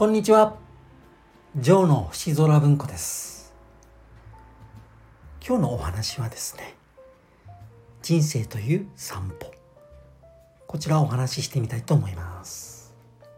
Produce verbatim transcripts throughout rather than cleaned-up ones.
こんにちは。ジョーの星空文庫です。今日のお話はですね、人生という散歩、こちらをお話ししてみたいと思います。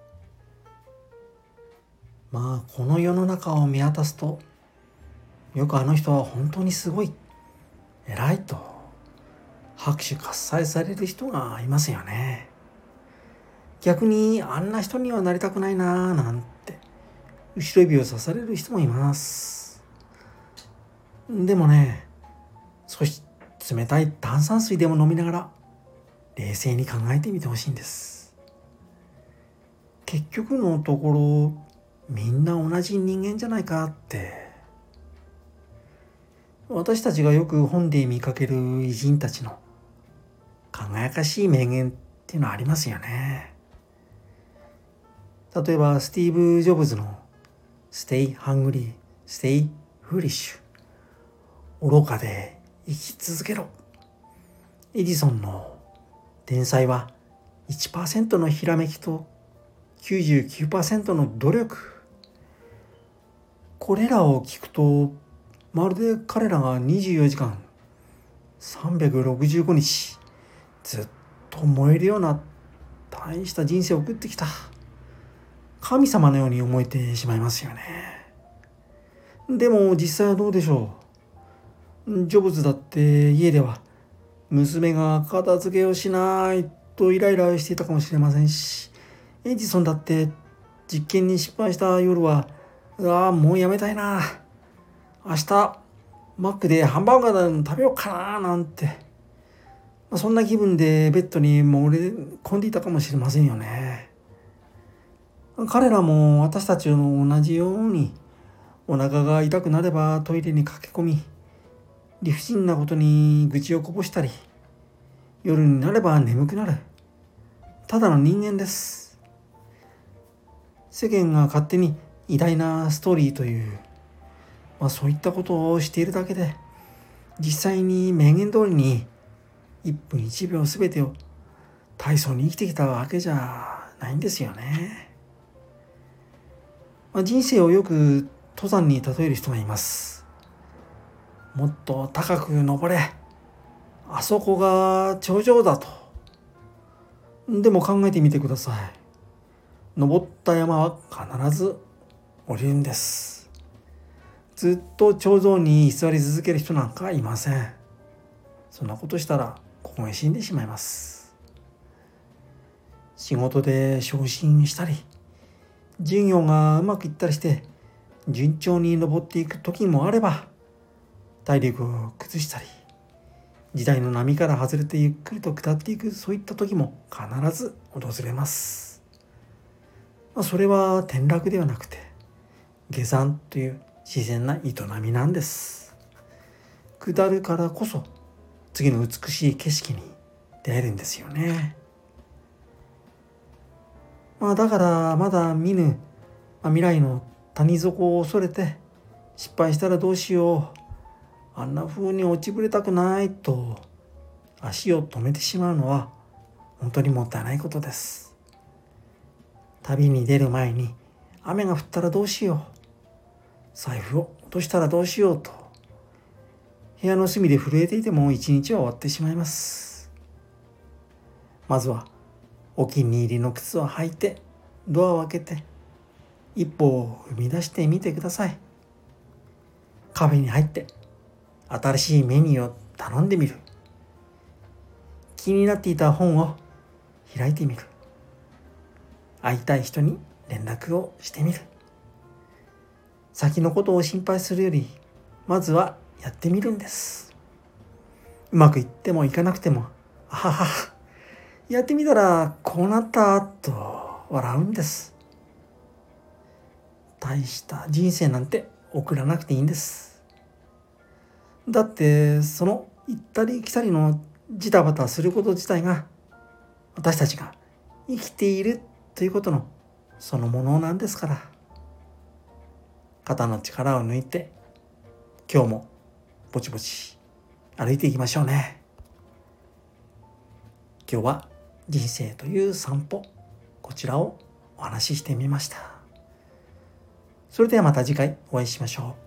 まあこの世の中を見渡すと、よくあの人は本当にすごい、偉いと拍手喝采される人がいますよね。逆にあんな人にはなりたくないなぁなんて後ろ指を刺される人もいます。でもね、少し冷たい炭酸水でも飲みながら冷静に考えてみてほしいんです。結局のところみんな同じ人間じゃないかって。私たちがよく本で見かける偉人たちの輝かしい名言っていうのはありますよね。例えばスティーブ・ジョブズの Stay hungry, stay foolish、 愚かで生き続けろ。エジソンの天才は いちパーセント のひらめきと きゅうじゅうきゅうパーセント の努力。これらを聞くとまるで彼らがにじゅうよじかんさんびゃくろくじゅうごにちずっと燃えるような大した人生を送ってきた神様のように思えてしまいますよね。でも実際はどうでしょう。ジョブズだって家では娘が片付けをしないとイライラしていたかもしれませんし、エジソンだって実験に失敗した夜はうわもうやめたいな、明日マックでハンバーガーでも食べようかななんて、そんな気分でベッドにもれ込んでいたかもしれませんよね。彼らも私たちの同じようにお腹が痛くなればトイレに駆け込み、理不尽なことに愚痴をこぼしたり、夜になれば眠くなる、ただの人間です。世間が勝手に偉大なストーリーという、まあ、そういったことをしているだけで、実際に名言通りにいっぷんいちびょうすべてを大層に生きてきたわけじゃないんですよね。まあ、人生をよく登山に例える人がいます。もっと高く登れ、あそこが頂上だと。でも考えてみてください。登った山は必ず降りるんです。ずっと頂上に居座り続ける人なんかいません。そんなことしたらここへ死んでしまいます。仕事で昇進したり、授業がうまくいったりして順調に登っていく時もあれば、体力を崩したり、時代の波から外れてゆっくりと下っていく、そういった時も必ず訪れます。まあ、それは転落ではなくて下山という自然な営みなんです。下るからこそ次の美しい景色に出会えるんですよね。まあ、だからまだ見ぬ、まあ、未来の谷底を恐れて失敗したらどうしよう、あんな風に落ちぶれたくないと足を止めてしまうのは本当にもったいないことです。旅に出る前に雨が降ったらどうしよう、財布を落としたらどうしようと部屋の隅で震えていても一日は終わってしまいます。まずはお気に入りの靴を履いてドアを開けて一歩を踏み出してみてください。カフェに入って新しいメニューを頼んでみる。気になっていた本を開いてみる。会いたい人に連絡をしてみる。先のことを心配するよりまずはやってみるんです。うまくいってもいかなくても、あははやってみたらこうなったと笑うんです。大した人生なんて送らなくていいんです。だってその行ったり来たりのジタバタすること自体が私たちが生きているということのそのものなんですから。肩の力を抜いて今日もぼちぼち歩いていきましょうね。今日は人生という散歩、こちらをお話ししてみました。 それではまた次回お会いしましょう。